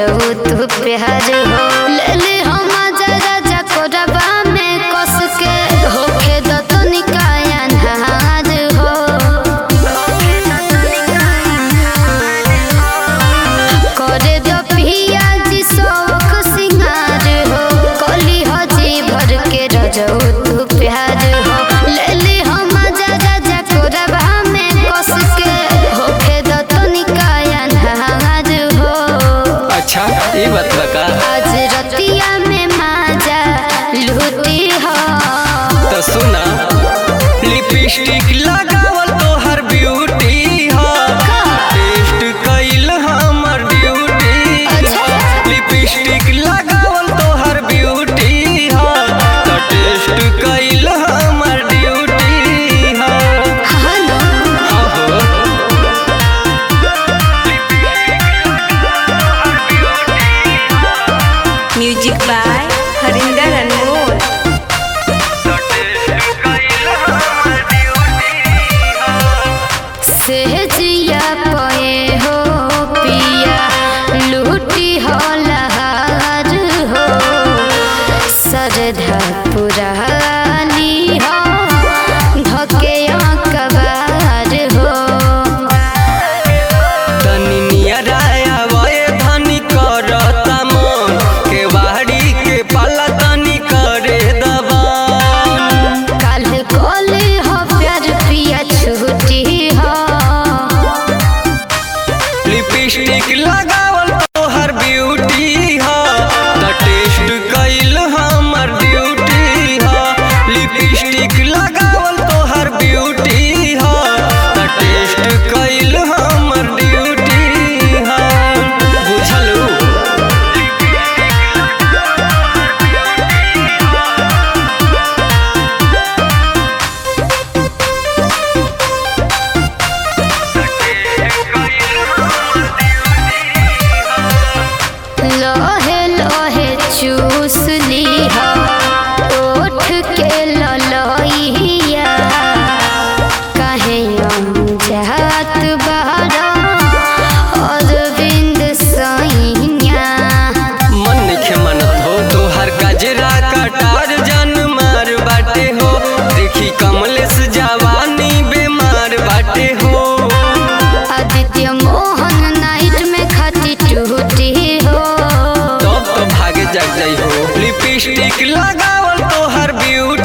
रजऊ तू प्यार हो ले ले हम जरा जकोरबा में कस के होके दतनी काया नहार हो करे दो पिया जी शौक सिंगार हो कली हो जी भर के रजऊ तू प्यार हो ले ले हम जरा जकोरबा में कस के होके दतनी काया नहार हो। अच्छा ये बात बता आज रतिया में माजा लूटी हो तो सुना लिपस्टिक लगावल तोहर ब्यूटी हो टेस्ट कइल हमर ड्यूटी हो लिपस्टिक लगावल तोहर ब्यूटी हो तो टेस्ट कइल हमर ड्यूटी हो हाँ नो आहो म्यूजिक बाय हरिंदर अनमोल। सहजिया पए हो पिया लूटी हो लहार हो सरधा पुरानी हो धके कबार हो तनी नियर आवे धनी करता मन के वाड़ी के पाला तनी करे दबा काल कोले हो प्यार पिया छूटी हो लिपस्टिक लगावल तोहर ब्यूटी हो द टेस्ट कइल हमर ड्यूटी हो लिपस्टिक लगावल तोहर ब्यूटी हो द टेस्ट कइल हमर ड्यूटी हो बुझलू लोहे लोहे चूस ली हो ओठ के ललोइया कहे जात बहरा और बिंद सैया मन नइखे मनत हो तोहर गजरा कटार जन मार बाटे हो देखी कमलेश जवानी बेमार बाटे हो आदित्य मोहन नाइट में खाती टूटी हो तब तो भागे जग जाई हो लिपस्टिक लगावल तोहर ब्यूटी